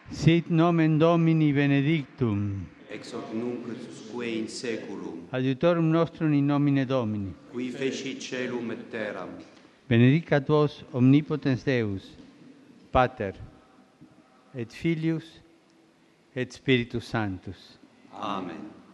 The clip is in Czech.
Sit nomen Domini benedictum. Ex hoc nunc usque in saeculum. Adiutorum nostrum in nomine Domini. Qui fecit caelum et terram. Benedicat vos omnipotens Deus, Pater, et Filius, et Spiritus Sanctus. Amen.